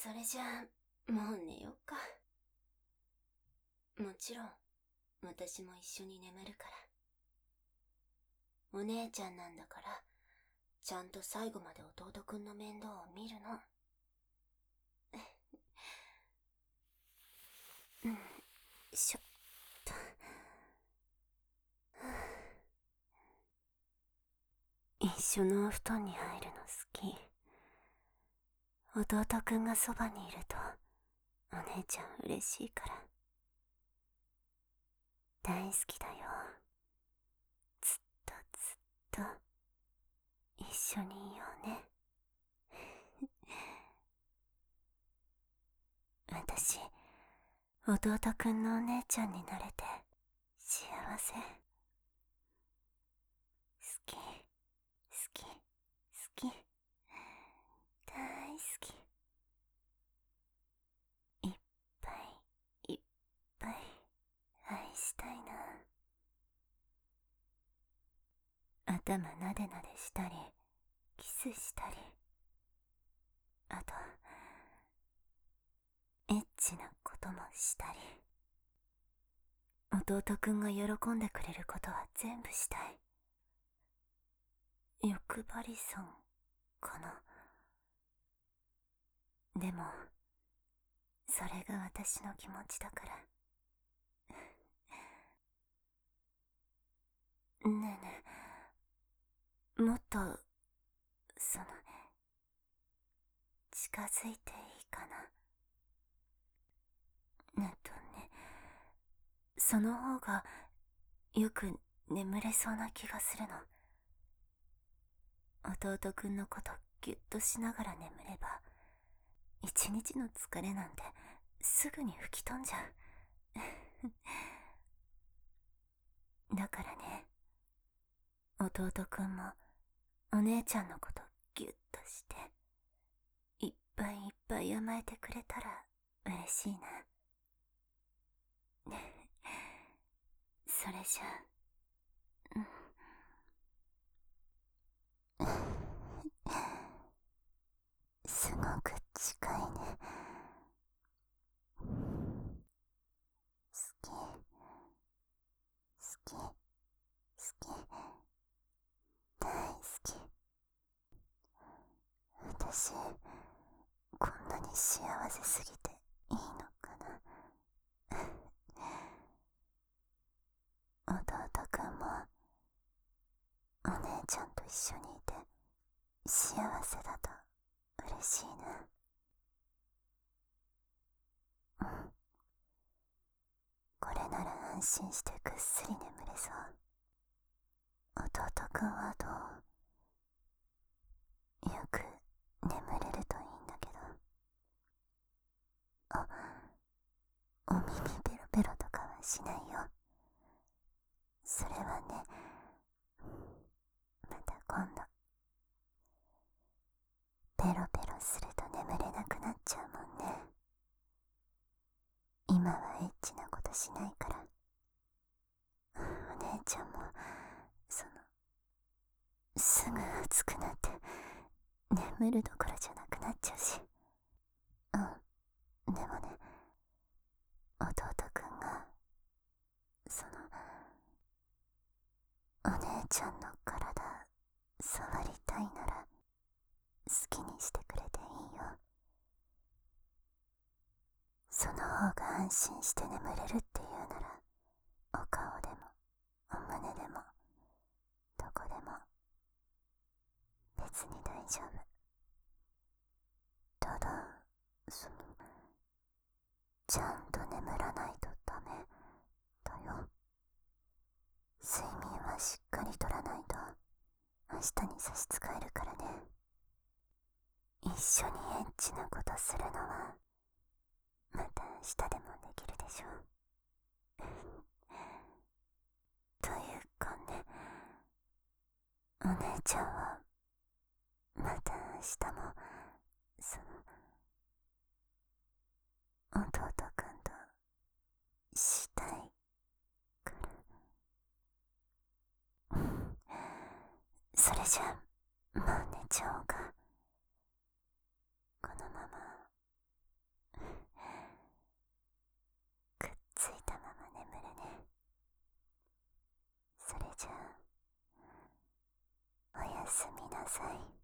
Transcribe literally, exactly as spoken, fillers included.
それじゃあ、もう寝ようか。もちろん、私も一緒に眠るから。お姉ちゃんなんだから、ちゃんと最後まで弟くんの面倒を見るの。うん、しょっと。一緒のお布団に入るの好き。弟くんがそばにいると、お姉ちゃん嬉しいから。大好きだよ。ずっとずっと、一緒にいようね。私、弟くんのお姉ちゃんになれて、幸せ。好き、好き、好き。大好き。いっぱいいっぱい愛したいな。頭なでなでしたり、キスしたり、あとエッチなこともしたり。弟くんが喜んでくれることは全部したい。欲張りさんかな。でもそれが私の気持ちだから。ねえねえ、もっとその近づいていいかな。えっとね、その方がよく眠れそうな気がするの。弟くんのことギュッとしながら眠れば、一日の疲れなんてすぐに吹き飛んじゃう。だからね、弟くんもお姉ちゃんのことギュッとしていっぱいいっぱい甘えてくれたら嬉しいな。それじゃあ、うん、すごく近いね。好き、好き、好き、大好き。私、こんなに幸せすぎていいのかな。弟くんもお姉ちゃんと一緒にいて幸せだと嬉しいな。うん、これなら安心してぐっすり眠れそう。弟くんはどう？よく眠れるといいんだけど。あ、お耳ペロペロとかはしないよ。それはね、また今度。ペロペロすると眠れなくなっちゃうもんね。今はエッチなことしないから。お姉ちゃんもそのすぐ熱くなって眠るどころじゃなくなっちゃうし。うん、でもね、弟くんがそのお姉ちゃんの体触りたいなら好きにしてくれていいよ。その方が安心して眠れるっていうなら、お顔でもお胸でもどこでも別に大丈夫。ただそのちゃんと眠らないとダメだよ。睡眠はしっかりとらないと明日に差し支えるからね。一緒にエッチなことするのはまた明日でもできるでしょ。というかね、お姉ちゃんはまた明日もその弟くんとしたいから。それじゃあもう寝ちゃおうか。このまますみなさい。